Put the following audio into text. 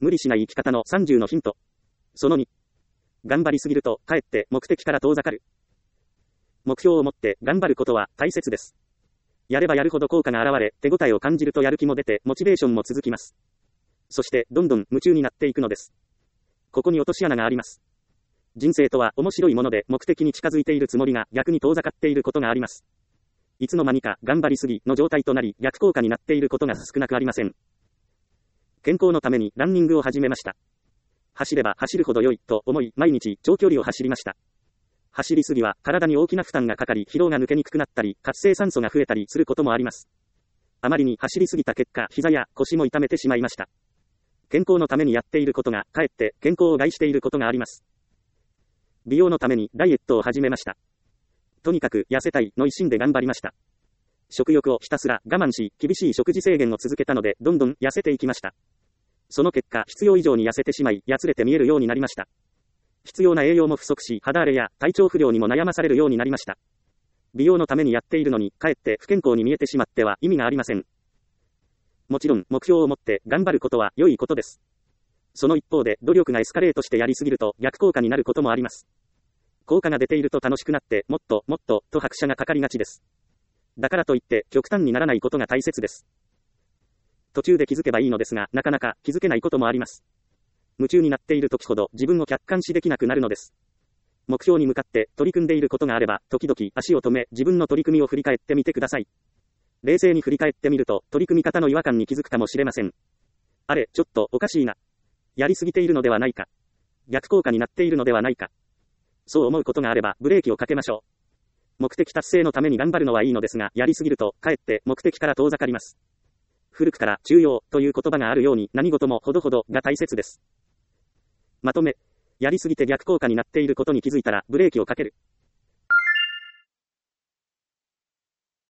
無理しない生き方の30のヒント。その2。頑張りすぎると、かえって目的から遠ざかる。目標を持って頑張ることは大切です。やればやるほど効果が現れ、手応えを感じるとやる気も出て、モチベーションも続きます。そして、どんどん夢中になっていくのです。ここに落とし穴があります。人生とは面白いもので、目的に近づいているつもりが逆に遠ざかっていることがあります。いつの間にか頑張りすぎの状態となり、逆効果になっていることが少なくありません。健康のためにランニングを始めました。走れば走るほど良いと思い、毎日長距離を走りました。走りすぎは体に大きな負担がかかり、疲労が抜けにくくなったり、活性酸素が増えたりすることもあります。あまりに走りすぎた結果、膝や腰も痛めてしまいました。健康のためにやっていることが、かえって健康を害していることがあります。美容のためにダイエットを始めました。とにかく痩せたいの一心で頑張りました。食欲をひたすら我慢し、厳しい食事制限を続けたので、どんどん痩せていきました。その結果、必要以上に痩せてしまい、やつれて見えるようになりました。必要な栄養も不足し、肌荒れや体調不良にも悩まされるようになりました。美容のためにやっているのに、かえって不健康に見えてしまっては意味がありません。もちろん、目標を持って頑張ることは良いことです。その一方で、努力がエスカレートしてやりすぎると逆効果になることもあります。効果が出ていると楽しくなって、もっともっとと拍車がかかりがちです。だからといって、極端にならないことが大切です。途中で気づけばいいのですが、なかなか気づけないこともあります。夢中になっている時ほど自分を客観視できなくなるのです。目標に向かって取り組んでいることがあれば、時々足を止め、自分の取り組みを振り返ってみてください。冷静に振り返ってみると、取り組み方の違和感に気づくかもしれません。あれ、ちょっとおかしいな。やりすぎているのではないか。逆効果になっているのではないか。そう思うことがあれば、ブレーキをかけましょう。目的達成のために頑張るのはいいのですが、やりすぎると、かえって目的から遠ざかります。古くから中庸という言葉があるように、何事もほどほどが大切です。まとめ、やりすぎて逆効果になっていることに気づいたら、ブレーキをかける。